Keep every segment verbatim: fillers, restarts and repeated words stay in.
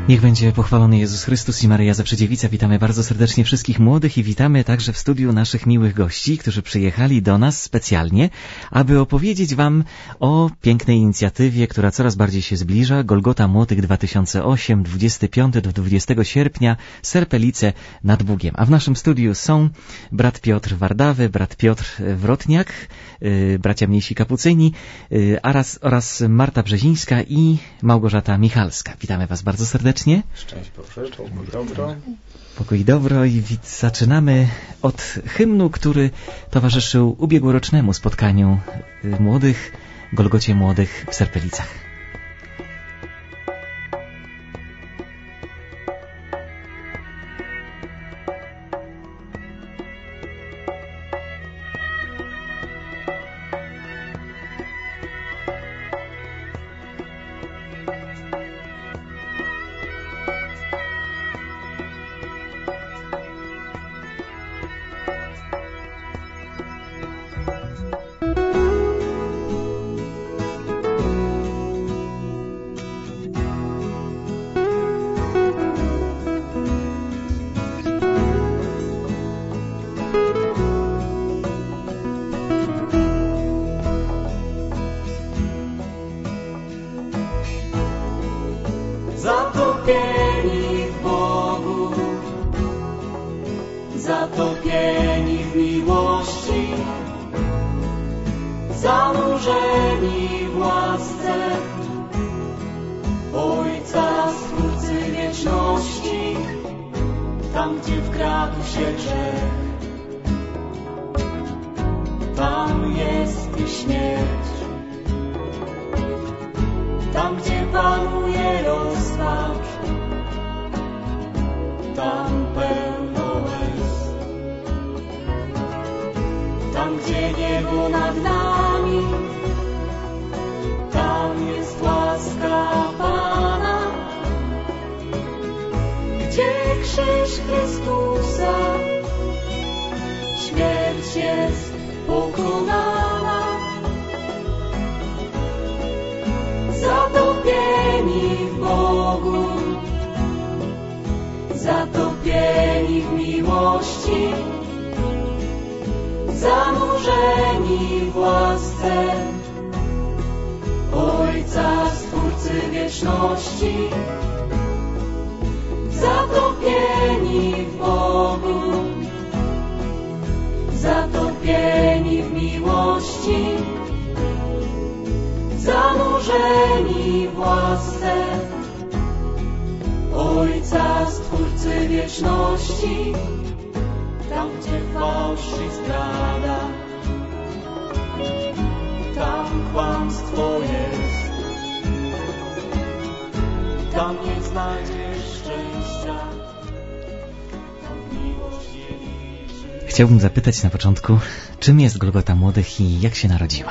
Niech będzie pochwalony Jezus Chrystus i Maryja Zawsze-Dziewica. Witamy bardzo serdecznie wszystkich młodych i witamy także w studiu naszych miłych gości, którzy przyjechali do nas specjalnie, aby opowiedzieć Wam o pięknej inicjatywie, która coraz bardziej się zbliża. Golgota Młodych dwa tysiące osiem, dwudziestego piątego do dwudziestego sierpnia, Serpelice nad Bugiem. A w naszym studiu są brat Piotr Wardawy, brat Piotr Wrotniak, yy, bracia mniejsi kapucyni yy, oraz, oraz Marta Brzezińska i Małgorzata Michalska. Witamy Was bardzo serdecznie. Szczęść Boże, pokój dobro. Pokój dobro i zaczynamy od hymnu, który towarzyszył ubiegłorocznemu spotkaniu młodych, Golgocie Młodych w Serpelicach. Zatopieni w Bogu, zatopieni w miłości, zanurzeni w łasce Ojca Stwórcy wieczności, tam gdzie wkradł się grzech, tam jest i śmierć, tam gdzie panuje rozpacz, tam pełno łez, tam gdzie niebo nad nami, tam jest łaska Pana, gdzie krzyż Chrystusa, śmierć jest pokonana. Zatopieni w Bogu, zatopieni w miłości, zanurzeni w łasce Ojca Stwórcy wieczności, zatopieni w Bogu, zatopieni w miłości, zanurzeni w łasce Ojca Stwórcy wieczności, tam gdzie fałsz i zdrada, tam kłamstwo jest, tam nie znajdziesz szczęścia, tam miłość nie liczy. Chciałbym zapytać na początku, czym jest Golgota Młodych i jak się narodziła?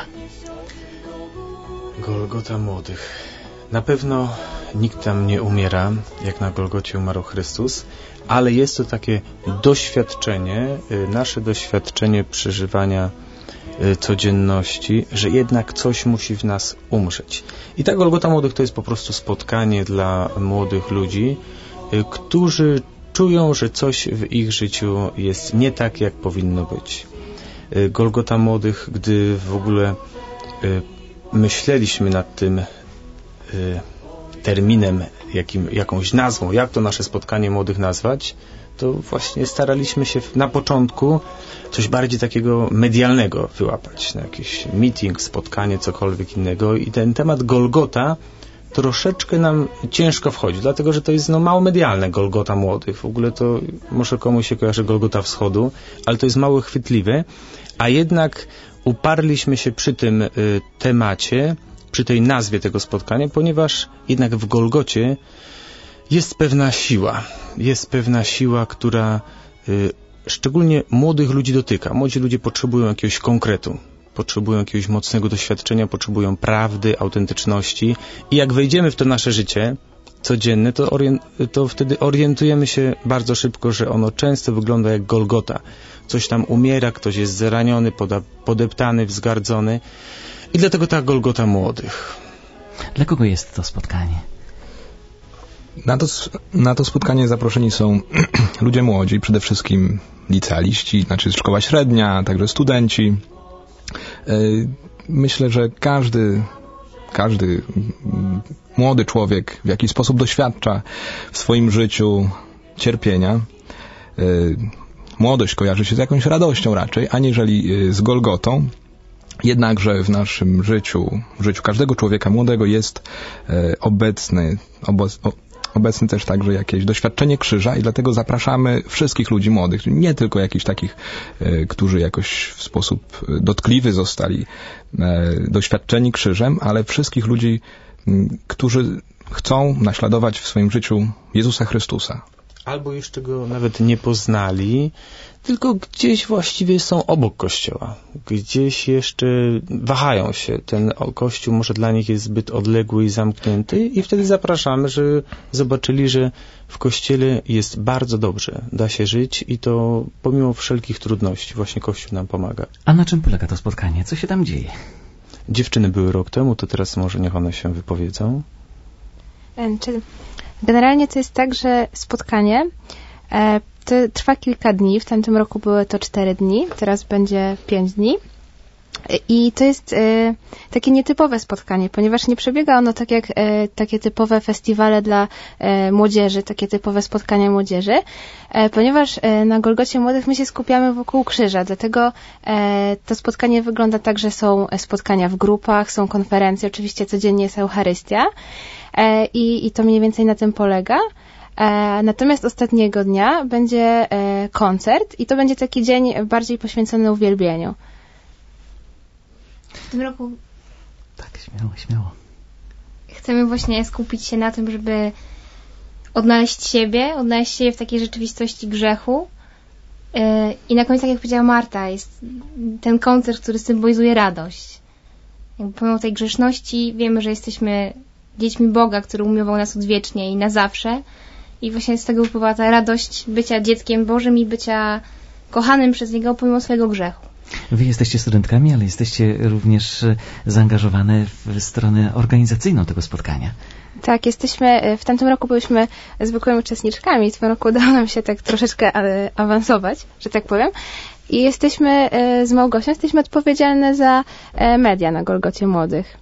Golgota Młodych. Na pewno nikt tam nie umiera, jak na Golgocie umarł Chrystus, ale jest to takie doświadczenie, nasze doświadczenie przeżywania codzienności, że jednak coś musi w nas umrzeć. I ta Golgota Młodych to jest po prostu spotkanie dla młodych ludzi, którzy czują, że coś w ich życiu jest nie tak, jak powinno być. Golgota Młodych, gdy w ogóle myśleliśmy nad tym y, terminem, jakim, jakąś nazwą, jak to nasze spotkanie młodych nazwać, to właśnie staraliśmy się na początku coś bardziej takiego medialnego wyłapać, na jakiś meeting, spotkanie, cokolwiek innego i ten temat Golgota troszeczkę nam ciężko wchodzi, dlatego, że to jest no, mało medialne, Golgota Młodych. W ogóle to może komuś się kojarzy Golgota Wschodu, ale to jest mało chwytliwe, a jednak uparliśmy się przy tym y, temacie, przy tej nazwie tego spotkania, ponieważ jednak w Golgocie jest pewna siła. Jest pewna siła, która y, szczególnie młodych ludzi dotyka. Młodzi ludzie potrzebują jakiegoś konkretu, potrzebują jakiegoś mocnego doświadczenia, potrzebują prawdy, autentyczności i jak wejdziemy w to nasze życie codzienne, to, orient, to wtedy orientujemy się bardzo szybko, że ono często wygląda jak Golgota. Coś tam umiera, ktoś jest zraniony, poda, podeptany, wzgardzony i dlatego ta Golgota Młodych. Dla kogo jest to spotkanie? Na to, na to spotkanie zaproszeni są ludzie młodzi, przede wszystkim licealiści, znaczy szkoła średnia, także studenci. Myślę, że każdy, każdy młody człowiek w jakiś sposób doświadcza w swoim życiu cierpienia. Młodość kojarzy się z jakąś radością raczej, aniżeli z Golgotą. Jednakże w naszym życiu, w życiu każdego człowieka młodego jest obecny, obo- obecny też także jakieś doświadczenie krzyża i dlatego zapraszamy wszystkich ludzi młodych, nie tylko jakichś takich, którzy jakoś w sposób dotkliwy zostali doświadczeni krzyżem, ale wszystkich ludzi, którzy chcą naśladować w swoim życiu Jezusa Chrystusa. Albo jeszcze go nawet nie poznali, tylko gdzieś właściwie są obok Kościoła. Gdzieś jeszcze wahają się. Ten Kościół może dla nich jest zbyt odległy i zamknięty i wtedy zapraszamy, żeby zobaczyli, że w Kościele jest bardzo dobrze. Da się żyć i to pomimo wszelkich trudności właśnie Kościół nam pomaga. A na czym polega to spotkanie? Co się tam dzieje? Dziewczyny były rok temu, to teraz może niech one się wypowiedzą. Generalnie to jest tak, że spotkanie e, to trwa kilka dni. W tamtym roku były to cztery dni, teraz będzie pięć dni. I to jest e, takie nietypowe spotkanie, ponieważ nie przebiega ono tak jak e, takie typowe festiwale dla e, młodzieży, takie typowe spotkania młodzieży, e, ponieważ e, na Golgocie Młodych my się skupiamy wokół krzyża, dlatego e, to spotkanie wygląda tak, że są spotkania w grupach, są konferencje, oczywiście codziennie jest Eucharystia e, i, i to mniej więcej na tym polega. E, natomiast ostatniego dnia będzie e, koncert i to będzie taki dzień bardziej poświęcony uwielbieniu. W tym roku Tak, śmiało, śmiało. chcemy właśnie skupić się na tym, żeby odnaleźć siebie, odnaleźć siebie w takiej rzeczywistości grzechu. Yy, I na końcu, tak jak powiedziała Marta, jest ten koncert, który symbolizuje radość. Jakby pomimo tej grzeszności wiemy, że jesteśmy dziećmi Boga, który umiłował nas odwiecznie i na zawsze. I właśnie z tego wypływa ta radość bycia dzieckiem Bożym i bycia kochanym przez Niego pomimo swojego grzechu. Wy jesteście studentkami, ale jesteście również zaangażowane w stronę organizacyjną tego spotkania. Tak, jesteśmy, w tamtym roku byliśmy zwykłymi uczestniczkami, w tym roku udało nam się tak troszeczkę awansować, że tak powiem. I jesteśmy z Małgosią, jesteśmy odpowiedzialne za media na Golgocie Młodych.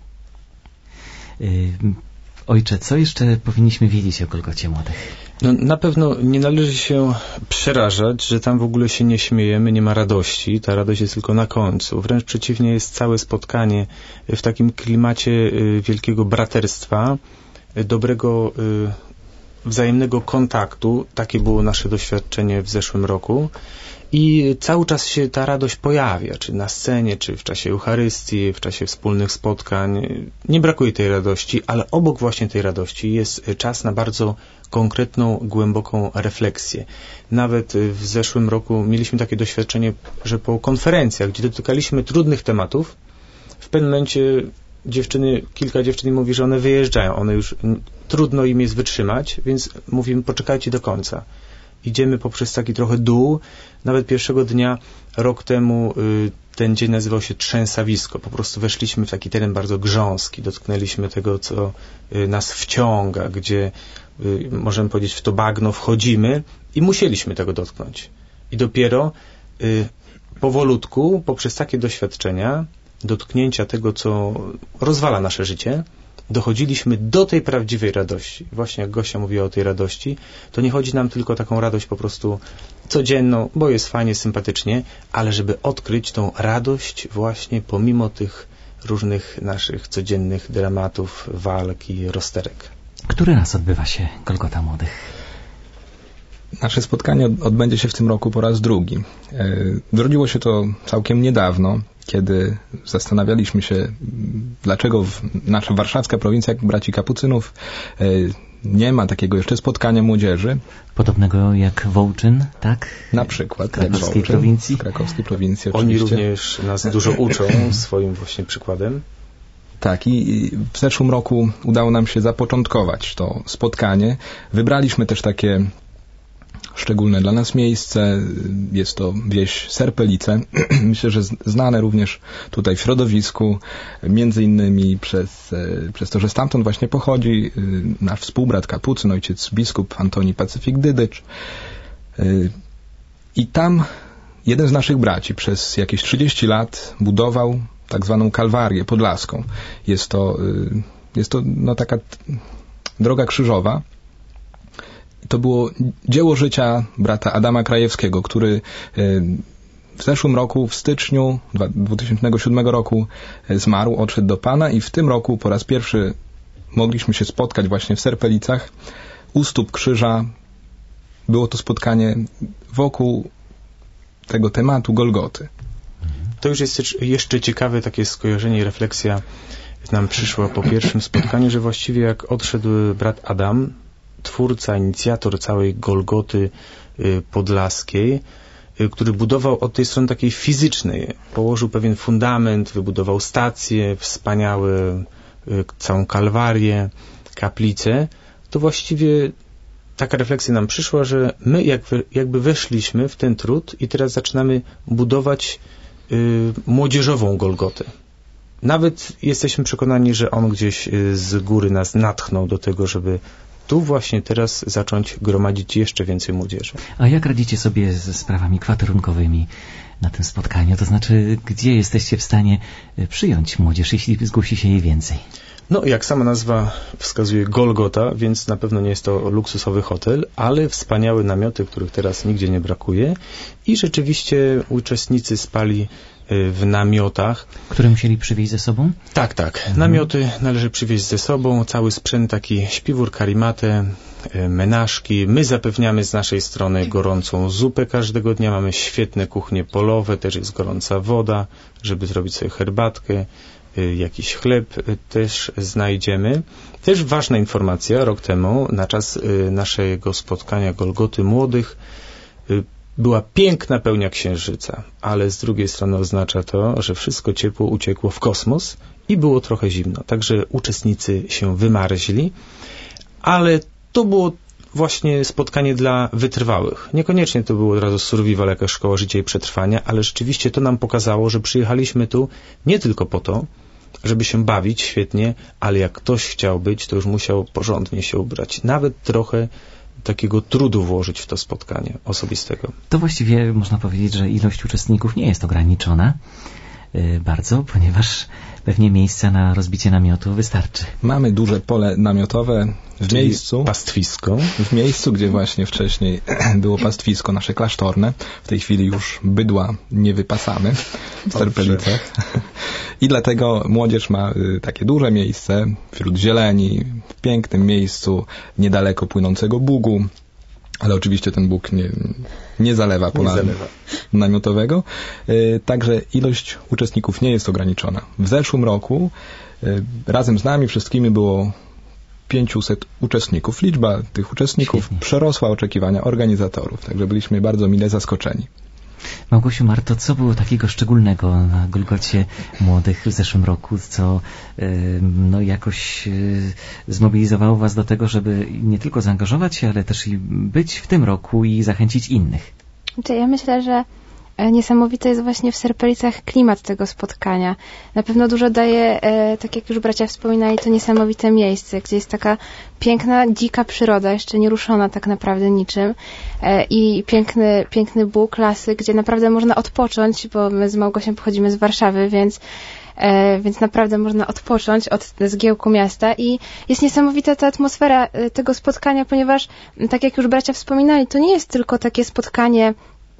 Ojcze, co jeszcze powinniśmy wiedzieć o Golgocie Młodych? No, na pewno nie należy się przerażać, że tam w ogóle się nie śmiejemy, nie ma radości. Ta radość jest tylko na końcu. Wręcz przeciwnie, jest całe spotkanie w takim klimacie wielkiego braterstwa, dobrego, wzajemnego kontaktu. Takie było nasze doświadczenie w zeszłym roku. I cały czas się ta radość pojawia, czy na scenie, czy w czasie Eucharystii, w czasie wspólnych spotkań. Nie brakuje tej radości, ale obok właśnie tej radości jest czas na bardzo konkretną, głęboką refleksję. Nawet w zeszłym roku mieliśmy takie doświadczenie, że po konferencjach, gdzie dotykaliśmy trudnych tematów, w pewnym momencie dziewczyny, kilka dziewczyn mówi, że one wyjeżdżają, one już trudno im jest wytrzymać, więc mówimy, poczekajcie do końca. Idziemy poprzez taki trochę dół. Nawet pierwszego dnia, rok temu, y, ten dzień nazywał się Trzęsawisko. Po prostu weszliśmy w taki teren bardzo grząski. Dotknęliśmy tego, co y, nas wciąga, gdzie, y, możemy powiedzieć, w to bagno wchodzimy i musieliśmy tego dotknąć. I dopiero y, powolutku, poprzez takie doświadczenia, dotknięcia tego, co rozwala nasze życie, dochodziliśmy do tej prawdziwej radości. Właśnie jak Gosia mówiła o tej radości, to nie chodzi nam tylko o taką radość po prostu codzienną, bo jest fajnie, sympatycznie, ale żeby odkryć tą radość właśnie pomimo tych różnych naszych codziennych dramatów, walk i rozterek. Który raz odbywa się Golgota Młodych? Nasze spotkanie odbędzie się w tym roku po raz drugi. Zrodziło się to całkiem niedawno, kiedy zastanawialiśmy się, dlaczego nasza warszawska prowincja braci kapucynów nie ma takiego jeszcze spotkania młodzieży. Podobnego jak Wołczyn, tak? Na przykład. Z krakowskiej Wołczyn, prowincji. Z krakowskiej prowincji, Oni oczywiście. również nas dużo uczą swoim właśnie przykładem. Tak, i w zeszłym roku udało nam się zapoczątkować to spotkanie. Wybraliśmy też takie szczególne dla nas miejsce. Jest to wieś Serpelice. Myślę, że znane również tutaj w środowisku, między innymi przez, przez to, że stamtąd właśnie pochodzi nasz współbrat kapucyn, ojciec biskup Antoni Pacyfik Dydycz. I tam jeden z naszych braci przez jakieś trzydzieści lat budował tak zwaną Kalwarię Podlaską. Jest to, jest to no, taka droga krzyżowa. To było dzieło życia brata Adama Krajewskiego, który w zeszłym roku, w styczniu dwa tysiące siódmego roku zmarł, odszedł do Pana i w tym roku po raz pierwszy mogliśmy się spotkać właśnie w Serpelicach u stóp krzyża. Było to spotkanie wokół tego tematu Golgoty. To już jest jeszcze ciekawe takie skojarzenie i refleksja nam przyszła po pierwszym spotkaniu, że właściwie jak odszedł brat Adam, twórca, inicjator całej Golgoty podlaskiej, który budował od tej strony takiej fizycznej, położył pewien fundament, wybudował stację, wspaniałe, całą Kalwarię, kaplicę, to właściwie taka refleksja nam przyszła, że my jakby weszliśmy w ten trud i teraz zaczynamy budować y, młodzieżową Golgotę. Nawet jesteśmy przekonani, że on gdzieś z góry nas natchnął do tego, żeby tu właśnie teraz zacząć gromadzić jeszcze więcej młodzieży. A jak radzicie sobie ze sprawami kwaterunkowymi na tym spotkaniu? To znaczy, gdzie jesteście w stanie przyjąć młodzież, jeśli zgłosi się jej więcej? No, jak sama nazwa wskazuje, Golgota, więc na pewno nie jest to luksusowy hotel, ale wspaniałe namioty, których teraz nigdzie nie brakuje i rzeczywiście uczestnicy spali w namiotach. Które musieli przywieźć ze sobą? Tak, tak. Mhm. Namioty należy przywieźć ze sobą, cały sprzęt, taki śpiwór, karimatę, menażki. My zapewniamy z naszej strony gorącą zupę każdego dnia, mamy świetne kuchnie polowe, też jest gorąca woda, żeby zrobić sobie herbatkę, jakiś chleb też znajdziemy. Też ważna informacja, rok temu, na czas naszego spotkania Golgoty Młodych, była piękna pełnia księżyca, ale z drugiej strony oznacza to, że wszystko ciepło uciekło w kosmos i było trochę zimno. Także uczestnicy się wymarzli, ale to było właśnie spotkanie dla wytrwałych. Niekoniecznie to było od razu survival, jakaś szkoła życia i przetrwania, ale rzeczywiście to nam pokazało, że przyjechaliśmy tu nie tylko po to, żeby się bawić świetnie, ale jak ktoś chciał być, to już musiał porządnie się ubrać. Nawet trochę takiego trudu włożyć w to spotkanie osobistego. To właściwie można powiedzieć, że ilość uczestników nie jest ograniczona yy, bardzo, ponieważ pewnie miejsca na rozbicie namiotu wystarczy. Mamy duże pole namiotowe w Czyli miejscu. Pastwisko. W miejscu, gdzie właśnie wcześniej było pastwisko nasze klasztorne. W tej chwili już bydła nie wypasamy w Serpelicach. I dlatego młodzież ma takie duże miejsce wśród zieleni, w pięknym miejscu, niedaleko płynącego Bugu. Ale oczywiście ten Bóg nie, nie zalewa pola nie zalewa. namiotowego. Także ilość uczestników nie jest ograniczona. W zeszłym roku razem z nami wszystkimi było pięciuset uczestników. Liczba tych uczestników Świetnie. przerosła oczekiwania organizatorów. Także byliśmy bardzo mile zaskoczeni. Małgosiu, Marto, co było takiego szczególnego na Golgocie Młodych w zeszłym roku, co no, jakoś zmobilizowało was do tego, żeby nie tylko zaangażować się, ale też i być w tym roku i zachęcić innych? Ja myślę, że niesamowity jest właśnie w Serpelicach klimat tego spotkania. Na pewno dużo daje, e, tak jak już bracia wspominali, to niesamowite miejsce, gdzie jest taka piękna, dzika przyroda, jeszcze nie ruszona tak naprawdę niczym e, i piękny, piękny Bóg, lasy, gdzie naprawdę można odpocząć, bo my z Małgosią pochodzimy z Warszawy, więc E, więc naprawdę można odpocząć od zgiełku miasta i jest niesamowita ta atmosfera e, tego spotkania, ponieważ tak jak już bracia wspominali, to nie jest tylko takie spotkanie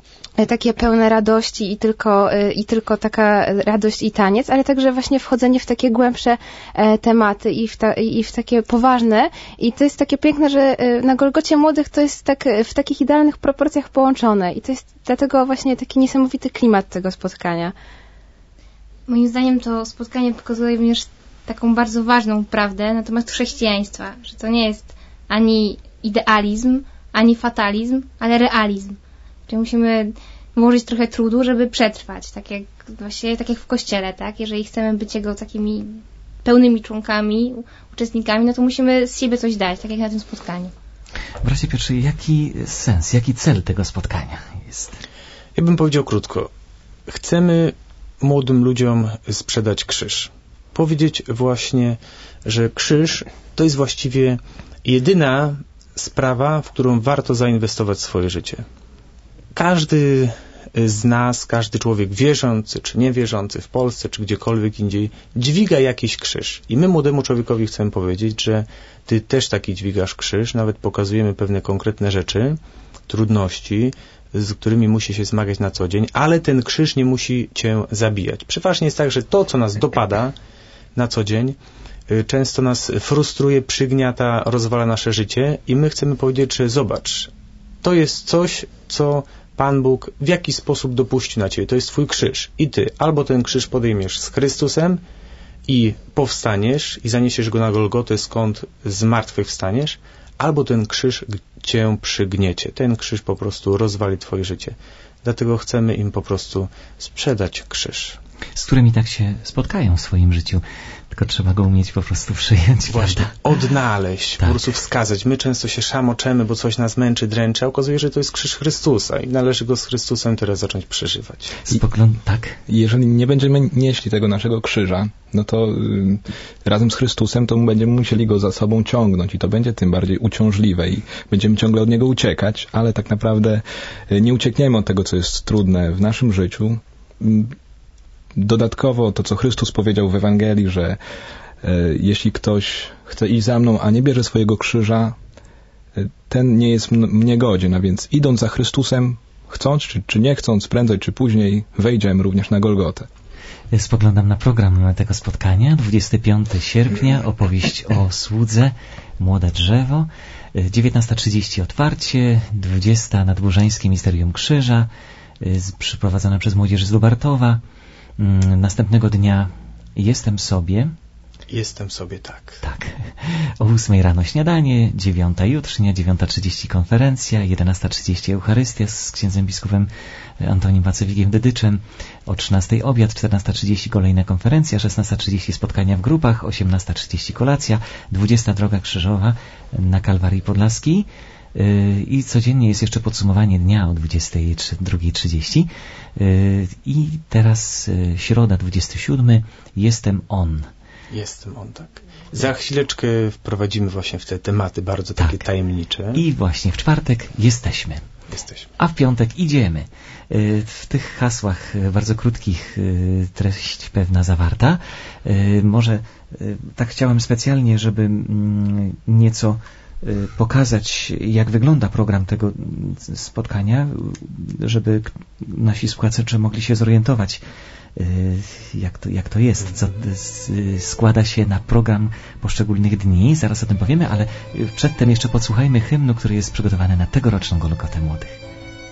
takie pełne radości i tylko, i tylko taka radość i taniec, ale także właśnie wchodzenie w takie głębsze e, tematy i w, ta, i w takie poważne. I to jest takie piękne, że na Golgocie Młodych to jest tak w takich idealnych proporcjach połączone i to jest dlatego właśnie taki niesamowity klimat tego spotkania. Moim zdaniem to spotkanie pokazuje również taką bardzo ważną prawdę na temat chrześcijaństwa, że to nie jest ani idealizm, ani fatalizm, ale realizm. Czyli musimy włożyć trochę trudu, żeby przetrwać, tak jak właśnie tak jak w Kościele, tak? Jeżeli chcemy być jego takimi pełnymi członkami, uczestnikami, no to musimy z siebie coś dać, tak jak na tym spotkaniu. Bracie Piotrze, jaki sens, jaki cel tego spotkania jest? Ja bym powiedział krótko. Chcemy młodym ludziom sprzedać krzyż. Powiedzieć właśnie, że krzyż to jest właściwie jedyna sprawa, w którą warto zainwestować swoje życie. Każdy z nas, każdy człowiek wierzący czy niewierzący w Polsce czy gdziekolwiek indziej dźwiga jakiś krzyż. I my młodemu człowiekowi chcemy powiedzieć, że ty też taki dźwigasz krzyż, nawet pokazujemy pewne konkretne rzeczy, trudności, z którymi musi się zmagać na co dzień, ale ten krzyż nie musi cię zabijać. Przeważnie jest tak, że to, co nas dopada na co dzień, często nas frustruje, przygniata, rozwala nasze życie i my chcemy powiedzieć, że zobacz, to jest coś, co Pan Bóg w jakiś sposób dopuści na ciebie. To jest twój krzyż. I ty albo ten krzyż podejmiesz z Chrystusem i powstaniesz i zaniesiesz go na Golgotę, skąd z martwych wstaniesz, albo ten krzyż cię przygniecie. Ten krzyż po prostu rozwali twoje życie. Dlatego chcemy im po prostu sprzedać krzyż. Z którymi tak się spotkają w swoim życiu. Tylko trzeba go umieć po prostu przyjąć. Właśnie, prawda? odnaleźć, Tak. po prostu wskazać. My często się szamoczemy, bo coś nas męczy, dręczy, a okazuje się, że to jest krzyż Chrystusa i należy go z Chrystusem teraz zacząć przeżywać. Spogląd... Tak. Jeżeli nie będziemy nieśli tego naszego krzyża, no to y, razem z Chrystusem to będziemy musieli go za sobą ciągnąć i to będzie tym bardziej uciążliwe i będziemy ciągle od niego uciekać, ale tak naprawdę y, nie uciekniemy od tego, co jest trudne w naszym życiu. Y, Dodatkowo to, co Chrystus powiedział w Ewangelii, że e, jeśli ktoś chce iść za mną, a nie bierze swojego krzyża, e, ten nie jest m- mnie godzien, a więc idąc za Chrystusem, chcąc czy, czy nie chcąc, prędzej czy później wejdziemy również na Golgotę. Spoglądam na program tego spotkania. dwudziestego piątego sierpnia opowieść o słudze, młode drzewo. dziewiętnasta trzydzieści otwarcie, dwudziesta nadburzańskie Misterium Krzyża, przyprowadzone przez młodzież z Lubartowa. Następnego dnia jestem sobie. Jestem sobie tak. Tak. O ósmej rano śniadanie, dziewiąta jutrznia, dziewiąta trzydzieści konferencja, jedenasta trzydzieści Eucharystia z księdzem biskupem Antonim Wacewikiem Dedyczem, o trzynastej obiad, czternasta trzydzieści kolejna konferencja, szesnasta trzydzieści spotkania w grupach, osiemnasta trzydzieści kolacja, dwudziesta droga krzyżowa na Kalwarii Podlaskiej. I codziennie jest jeszcze podsumowanie dnia o dwudziestej drugiej trzydzieści. I teraz środa, dwudziestego siódmego, jestem on. Jestem on, tak. Za chwileczkę wprowadzimy właśnie w te tematy bardzo takie tak. tajemnicze. I właśnie w czwartek jesteśmy. Jesteśmy. A w piątek idziemy. W tych hasłach bardzo krótkich treść pewna zawarta. Może tak chciałem specjalnie, żeby nieco pokazać, jak wygląda program tego spotkania, żeby nasi słuchacze mogli się zorientować, jak to, jak to jest, co składa się na program poszczególnych dni. Zaraz o tym powiemy, ale przedtem jeszcze podsłuchajmy hymnu, który jest przygotowany na tegoroczną Golgotę Młodych.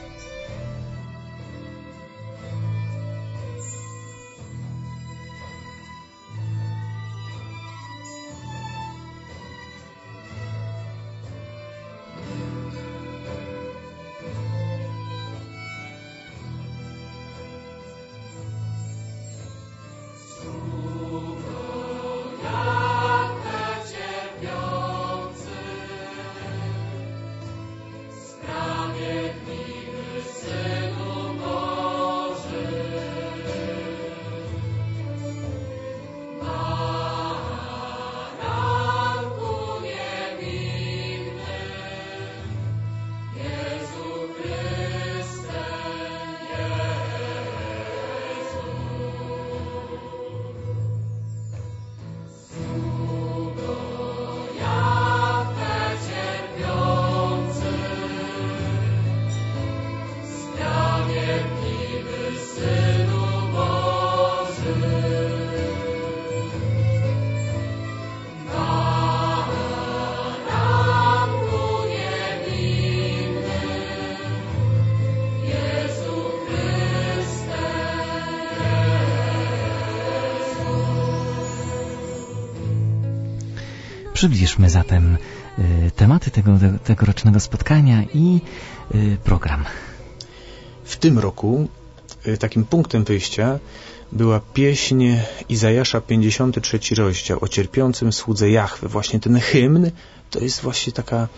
Przybliżmy zatem y, tematy tego tegorocznego spotkania i y, program. W tym roku y, takim punktem wyjścia była pieśń Izajasza, pięćdziesiąty trzeci rozdział o cierpiącym słudze Jahwe. Właśnie ten hymn to jest właśnie taka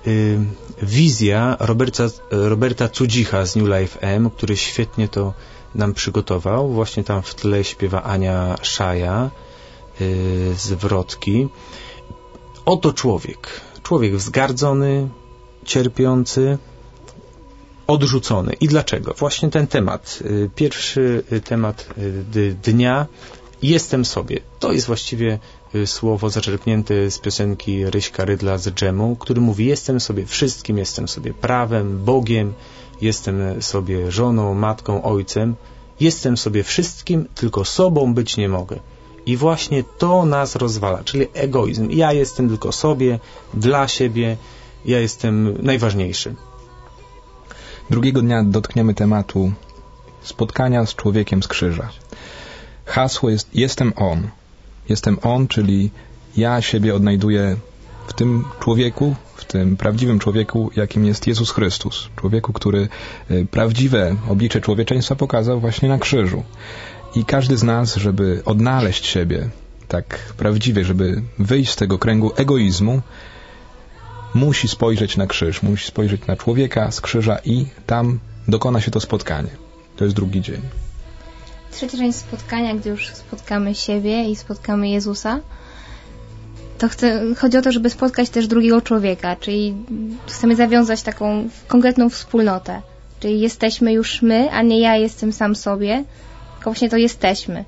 y, wizja Roberta, Roberta Cudzicha z New Life M, który świetnie to nam przygotował. Właśnie tam w tle śpiewa Ania Szaja y, z Wrotki. Oto człowiek. Człowiek wzgardzony, cierpiący, odrzucony. I dlaczego? Właśnie ten temat. Y, pierwszy temat y, dnia. Jestem sobie. To jest właściwie y, słowo zaczerpnięte z piosenki Ryśka Rydla z Dżemu, który mówi: jestem sobie wszystkim, jestem sobie prawem, Bogiem, jestem sobie żoną, matką, ojcem, jestem sobie wszystkim, tylko sobą być nie mogę. I właśnie to nas rozwala, czyli egoizm. Ja jestem tylko sobie, dla siebie, ja jestem najważniejszy. Drugiego dnia dotkniemy tematu spotkania z człowiekiem z krzyża. Hasło jest: jestem on. Jestem on, czyli ja siebie odnajduję w tym człowieku, w tym prawdziwym człowieku, jakim jest Jezus Chrystus. Człowieku, który prawdziwe oblicze człowieczeństwa pokazał właśnie na krzyżu. I każdy z nas, żeby odnaleźć siebie tak prawdziwie, żeby wyjść z tego kręgu egoizmu, musi spojrzeć na krzyż, musi spojrzeć na człowieka z krzyża i tam dokona się to spotkanie. To jest drugi dzień. Trzecia część spotkania, gdy już spotkamy siebie i spotkamy Jezusa, to chcę, chodzi o to, żeby spotkać też drugiego człowieka, czyli chcemy zawiązać taką konkretną wspólnotę. Czyli jesteśmy już my, a nie ja jestem sam sobie, tylko właśnie to jesteśmy.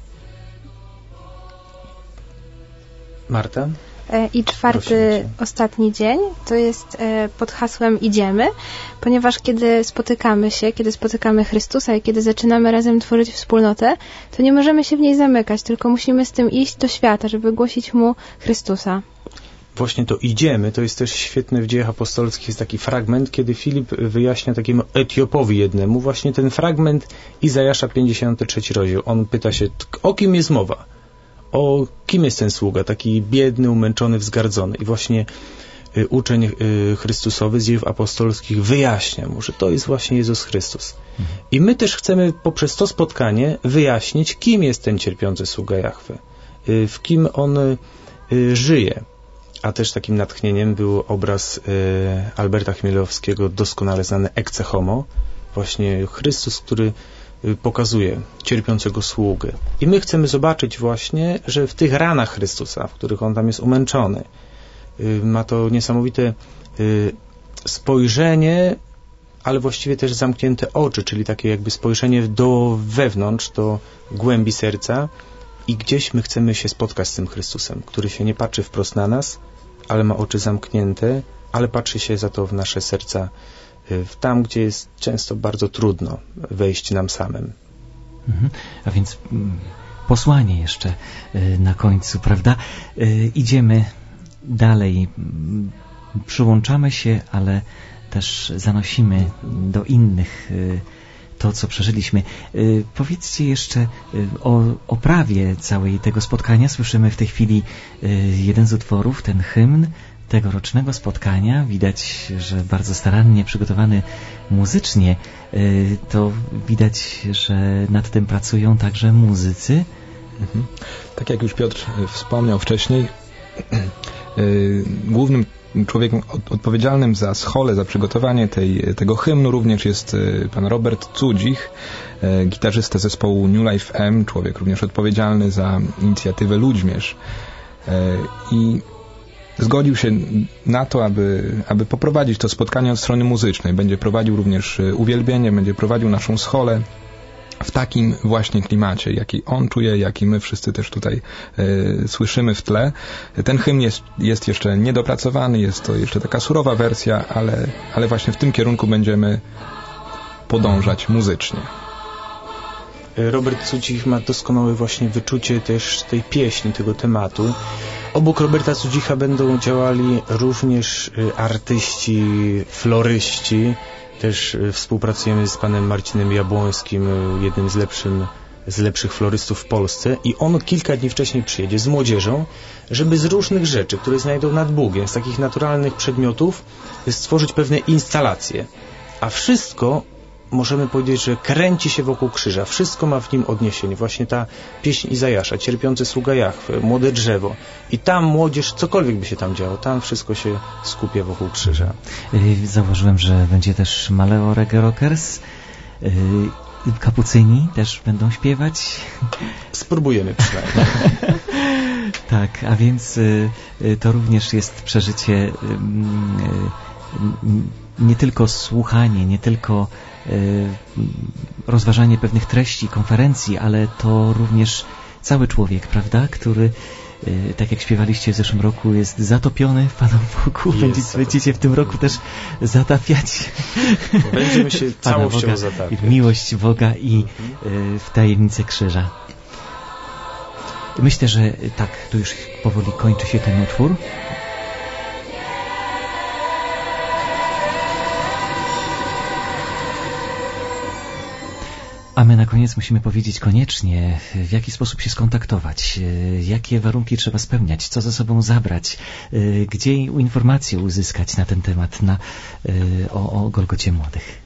Marta? I czwarty, ostatni dzień, to jest pod hasłem idziemy, ponieważ kiedy spotykamy się, kiedy spotykamy Chrystusa i kiedy zaczynamy razem tworzyć wspólnotę, to nie możemy się w niej zamykać, tylko musimy z tym iść do świata, żeby głosić Mu Chrystusa. Właśnie to idziemy, to jest też świetne w Dziejach Apostolskich, jest taki fragment, kiedy Filip wyjaśnia takiemu Etiopowi jednemu, właśnie ten fragment Izajasza pięćdziesiąty trzeci rozdział. On pyta się, o kim jest mowa? O kim jest ten sługa, taki biedny, umęczony, wzgardzony. I właśnie y, uczeń y, Chrystusowy z Dziejów Apostolskich wyjaśnia mu, że to jest właśnie Jezus Chrystus. Mhm. I my też chcemy poprzez to spotkanie wyjaśnić, kim jest ten cierpiący sługa Jahwe, y, w kim on y, żyje. A też takim natchnieniem był obraz y, Alberta Chmielowskiego, doskonale znany Ecce Homo, właśnie Chrystus, który pokazuje cierpiącego sługę. I my chcemy zobaczyć właśnie, że w tych ranach Chrystusa, w których On tam jest umęczony, ma to niesamowite spojrzenie, ale właściwie też zamknięte oczy, czyli takie jakby spojrzenie do wewnątrz, do głębi serca i gdzieś my chcemy się spotkać z tym Chrystusem, który się nie patrzy wprost na nas, ale ma oczy zamknięte, ale patrzy się za to w nasze serca, tam, gdzie jest często bardzo trudno wejść nam samym. Mhm. A więc mm, posłanie jeszcze y, na końcu, prawda? Y, idziemy dalej, y, przyłączamy się, ale też zanosimy do innych y, to, co przeżyliśmy. Y, powiedzcie jeszcze y, o oprawie całej tego spotkania. Słyszymy w tej chwili y, jeden z utworów, ten hymn tegorocznego spotkania. Widać, że bardzo starannie przygotowany muzycznie. To widać, że nad tym pracują także muzycy. Mhm. Tak jak już Piotr wspomniał wcześniej, głównym człowiekiem odpowiedzialnym za scholę, za przygotowanie tej, tego hymnu również jest pan Robert Cudzich, gitarzysta zespołu New Life M, człowiek również odpowiedzialny za inicjatywę Ludźmierz. I zgodził się na to, aby, aby poprowadzić to spotkanie od strony muzycznej. Będzie prowadził również uwielbienie, będzie prowadził naszą scholę w takim właśnie klimacie, jaki on czuje, jaki my wszyscy też tutaj e, słyszymy w tle. Ten hymn jest, jest jeszcze niedopracowany, jest to jeszcze taka surowa wersja, ale, ale właśnie w tym kierunku będziemy podążać muzycznie. Robert Cudzich ma doskonałe właśnie wyczucie też tej pieśni, tego tematu. Obok Roberta Cudzicha będą działali również artyści, floryści. Też współpracujemy z panem Marcinem Jabłońskim, jednym z, lepszym, z lepszych florystów w Polsce. I on kilka dni wcześniej przyjedzie z młodzieżą, żeby z różnych rzeczy, które znajdą nad Bugiem, z takich naturalnych przedmiotów, stworzyć pewne instalacje. A wszystko możemy powiedzieć, że kręci się wokół krzyża. Wszystko ma w nim odniesienie. Właśnie ta pieśń Izajasza, Cierpiący sługa Jahwe, Młode drzewo. I tam młodzież, cokolwiek by się tam działo, tam wszystko się skupia wokół krzyża. Zauważyłem, że będzie też Maleo Reggae Rockers. Kapucyni też będą śpiewać. Spróbujemy przynajmniej. Tak, a więc to również jest przeżycie nie tylko słuchanie, nie tylko rozważanie pewnych treści konferencji, ale to również cały człowiek, prawda, który, tak jak śpiewaliście w zeszłym roku, jest zatopiony w Panu Bogu. Będziecie, będziecie w tym roku też zatapiać. Będziemy się całością Boga, zatapiać. w miłość Boga i w tajemnicę krzyża. Myślę, że tak, tu już powoli kończy się ten utwór. A my na koniec musimy powiedzieć koniecznie, w jaki sposób się skontaktować, jakie warunki trzeba spełniać, co ze sobą zabrać, gdzie informacje uzyskać na ten temat, na, o, o Golgocie Młodych.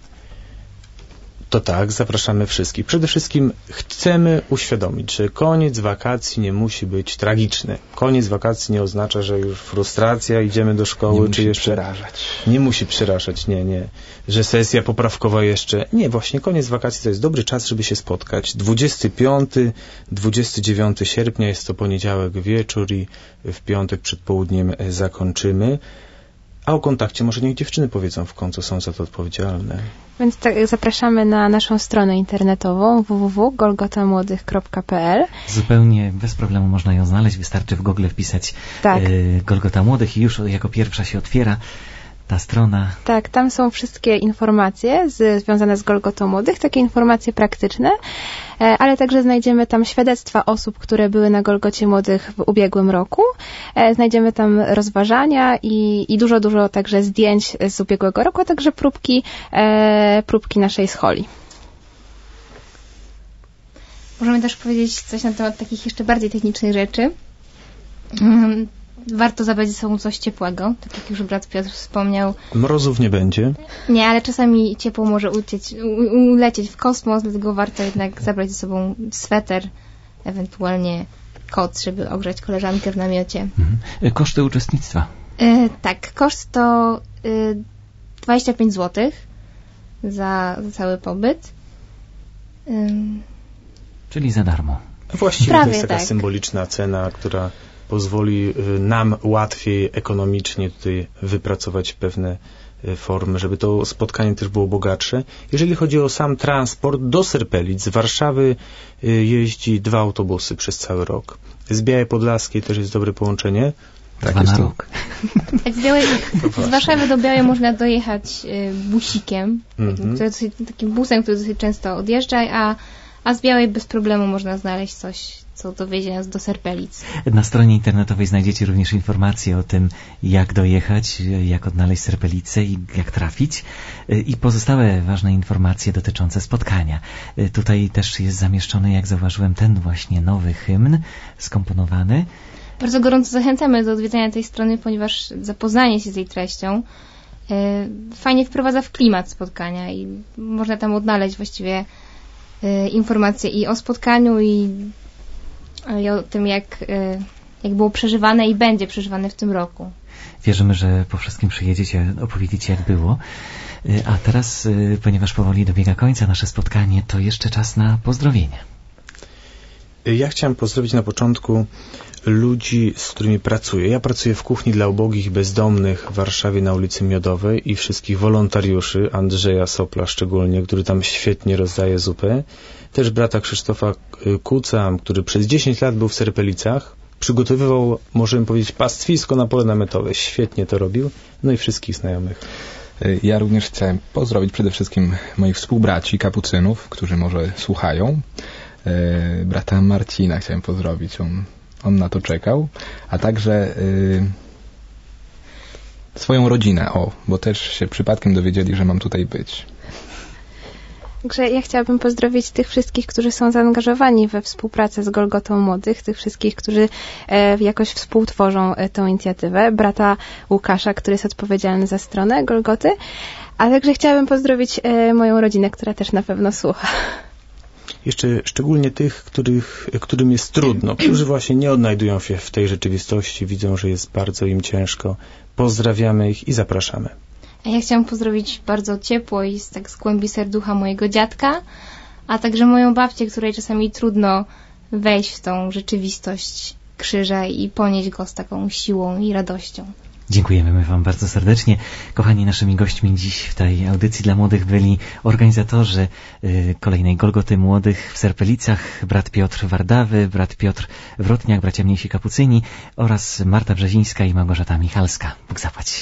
To tak, zapraszamy wszystkich. Przede wszystkim chcemy uświadomić, że koniec wakacji nie musi być tragiczny. Koniec wakacji nie oznacza, że już frustracja, idziemy do szkoły, nie czy musi jeszcze... przerażać. Nie musi przerażać, nie, nie. Że sesja poprawkowa jeszcze... Nie, właśnie koniec wakacji to jest dobry czas, żeby się spotkać. dwudziestego piątego, dwudziestego dziewiątego sierpnia jest to poniedziałek wieczór i w piątek przed południem zakończymy. A o kontakcie może niech dziewczyny powiedzą w końcu, są za to odpowiedzialne. Więc tak, zapraszamy na naszą stronę internetową w w w kropka golgotamłodych kropka p l. Zupełnie bez problemu można ją znaleźć. Wystarczy w Google wpisać tak. y, Golgota Młodych i już jako pierwsza się otwiera ta strona. Tak, tam są wszystkie informacje z, związane z Golgotą Młodych, takie informacje praktyczne, e, ale także znajdziemy tam świadectwa osób, które były na Golgocie Młodych w ubiegłym roku. E, znajdziemy tam rozważania i, i dużo, dużo także zdjęć z ubiegłego roku, a także próbki, e, próbki naszej scholi. Możemy też powiedzieć coś na temat takich jeszcze bardziej technicznych rzeczy. Um, Warto zabrać ze sobą coś ciepłego, tak jak już brat Piotr wspomniał. Mrozów nie będzie. Nie, ale czasami ciepło może uciec, u, ulecieć w kosmos, dlatego warto jednak zabrać ze sobą sweter, ewentualnie koc, żeby ogrzać koleżankę w namiocie. Mhm. Koszty uczestnictwa? E, tak, koszt to y, dwadzieścia pięć złotych za, za cały pobyt. Ym. Czyli za darmo. Właściwie Prawie to jest taka tak. symboliczna cena, która pozwoli nam łatwiej ekonomicznie tutaj wypracować pewne formy, żeby to spotkanie też było bogatsze. Jeżeli chodzi o sam transport, do Serpelic z Warszawy jeździ dwa autobusy przez cały rok. Z Białej Podlaskiej też jest dobre połączenie. Tak, dwa na rok. Tak, z, Białej, z Warszawy do Białej można dojechać busikiem, mm-hmm. który dosyć, takim busem, który dosyć często odjeżdża, a, a z Białej bez problemu można znaleźć coś, co dowiezie nas do Serpelic. Na stronie internetowej znajdziecie również informacje o tym, jak dojechać, jak odnaleźć Serpelicę i jak trafić. I pozostałe ważne informacje dotyczące spotkania. Tutaj też jest zamieszczony, jak zauważyłem, ten właśnie nowy hymn skomponowany. Bardzo gorąco zachęcamy do odwiedzenia tej strony, ponieważ zapoznanie się z jej treścią fajnie wprowadza w klimat spotkania i można tam odnaleźć właściwie informacje i o spotkaniu, i i o tym, jak, jak było przeżywane i będzie przeżywane w tym roku. Wierzymy, że po wszystkim przyjedziecie, opowiedziecie, jak było. A teraz, ponieważ powoli dobiega końca nasze spotkanie, to jeszcze czas na pozdrowienia. Ja chciałem pozdrowić na początku ludzi, z którymi pracuję. Ja pracuję w kuchni dla ubogich i bezdomnych w Warszawie na ulicy Miodowej i wszystkich wolontariuszy, Andrzeja Sopla szczególnie, który tam świetnie rozdaje zupę. Też brata Krzysztofa Kuca, który przez dziesięć lat był w Serpelicach. Przygotowywał, możemy powiedzieć, pastwisko na pole namiotowe. Świetnie to robił. No i wszystkich znajomych. Ja również chcę pozdrowić przede wszystkim moich współbraci, kapucynów, którzy może słuchają. Brata Marcina chciałem pozdrowić. On, on na to czekał. A także y, swoją rodzinę, o, bo też się przypadkiem dowiedzieli, że mam tutaj być. Także ja chciałabym pozdrowić tych wszystkich, którzy są zaangażowani we współpracę z Golgotą Młodych, tych wszystkich, którzy e, jakoś współtworzą e, tą inicjatywę. Brata Łukasza, który jest odpowiedzialny za stronę Golgoty, A także chciałabym pozdrowić e, moją rodzinę, która też na pewno słucha. Jeszcze szczególnie tych, których, którym jest trudno, którzy właśnie nie odnajdują się w tej rzeczywistości, widzą, że jest bardzo im ciężko. Pozdrawiamy ich i zapraszamy. A ja chciałam pozdrowić bardzo ciepło i z, tak z głębi serducha mojego dziadka, a także moją babcię, której czasami trudno wejść w tą rzeczywistość krzyża i ponieść go z taką siłą i radością. Dziękujemy Wam bardzo serdecznie. Kochani, naszymi gośćmi dziś w tej audycji dla młodych byli organizatorzy y, kolejnej Golgoty Młodych w Serpelicach, brat Piotr Wardawy, brat Piotr Wrotniak, bracia mniejsi Kapucyni oraz Marta Brzezińska i Małgorzata Michalska. Bóg zapłać.